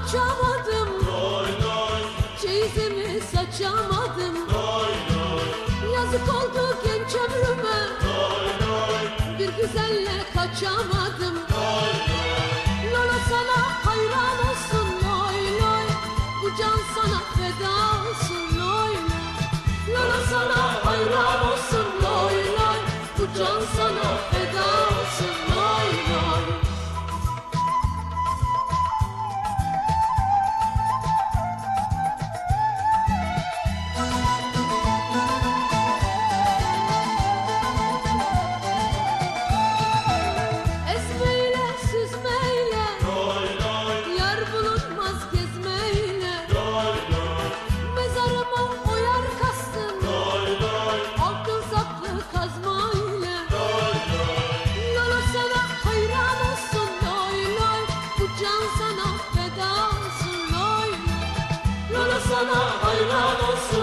açamadım, çeyizimi saçamadım. Yazık oldu genç ömrüme, bir güzelle kaçamadım. Lola sana hayran olsun loy loy, bu can sana feda olsun loy loy. Lola sana hayran olsun loy loy, bu can sana feda olsun loy loy. Sana hayran olsun.